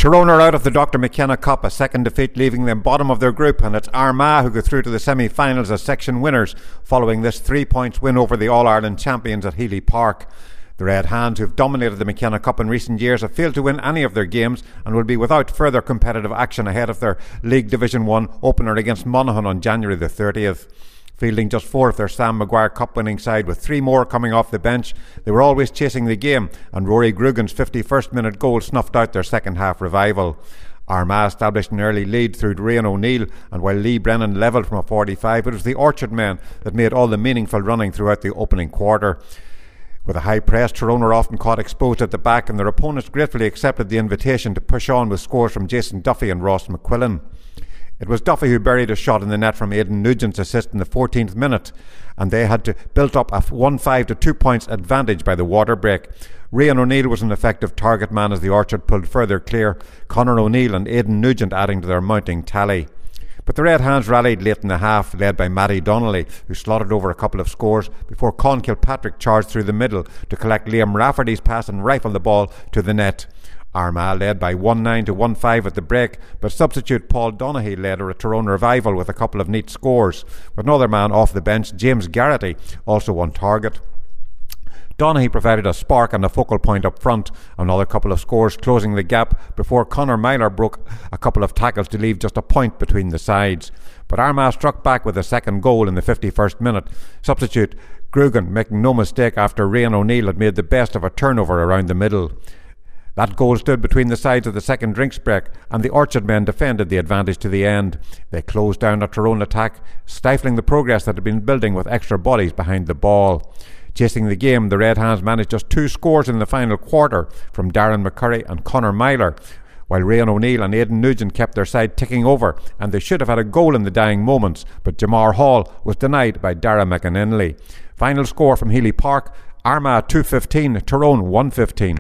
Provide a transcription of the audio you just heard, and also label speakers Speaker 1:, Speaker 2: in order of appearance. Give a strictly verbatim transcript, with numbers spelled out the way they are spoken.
Speaker 1: Tyrone are out of the Doctor McKenna Cup, a second defeat leaving them bottom of their group, and it's Armagh who go through to the semi-finals as section winners following this three points win over the All-Ireland champions at Healy Park. The Red Hands, who've dominated the McKenna Cup in recent years, have failed to win any of their games and will be without further competitive action ahead of their League Division one opener against Monaghan on January the thirtieth. Fielding just fourth, their Sam Maguire Cup-winning side with three more coming off the bench. They were always chasing the game, and Rory Grugan's fifty-first minute goal snuffed out their second-half revival. Armagh established an early lead through Rian O'Neill, and while Lee Brennan levelled from a forty-five, it was the Orchard men that made all the meaningful running throughout the opening quarter. With a high press, Tyrone were often caught exposed at the back, and their opponents gratefully accepted the invitation to push on with scores from Jason Duffy and Ross McQuillan. It was Duffy who buried a shot in the net from Aidan Nugent's assist in the fourteenth minute, and they had to build up a one five to two points advantage by the water break. Rian O'Neill was an effective target man as the Orchard pulled further clear, Conor O'Neill and Aidan Nugent adding to their mounting tally. But the Red Hands rallied late in the half, led by Matty Donnelly, who slotted over a couple of scores before Con Kilpatrick charged through the middle to collect Liam Rafferty's pass and rifle the ball to the net. Armagh led by one nine to one five at the break, but substitute Paul Donaghy led a Tyrone revival with a couple of neat scores, with another man off the bench, James Garrity, also on target. Donaghy provided a spark and a focal point up front, another couple of scores closing the gap before Conor Myler broke a couple of tackles to leave just a point between the sides. But Armagh struck back with a second goal in the fifty-first minute. Substitute Grugan making no mistake after Rian O'Neill had made the best of a turnover around the middle. That goal stood between the sides of the second drinks break, and the Orchard men defended the advantage to the end. They closed down a Tyrone attack, stifling the progress that had been building with extra bodies behind the ball. Chasing the game, the Red Hands managed just two scores in the final quarter from Darren McCurry and Conor Myler, while Rian O'Neill and Aidan Nugent kept their side ticking over, and they should have had a goal in the dying moments, but Jamar Hall was denied by Dara McAninley. Final score from Healy Park, Armagh two fifteen, Tyrone one fifteen.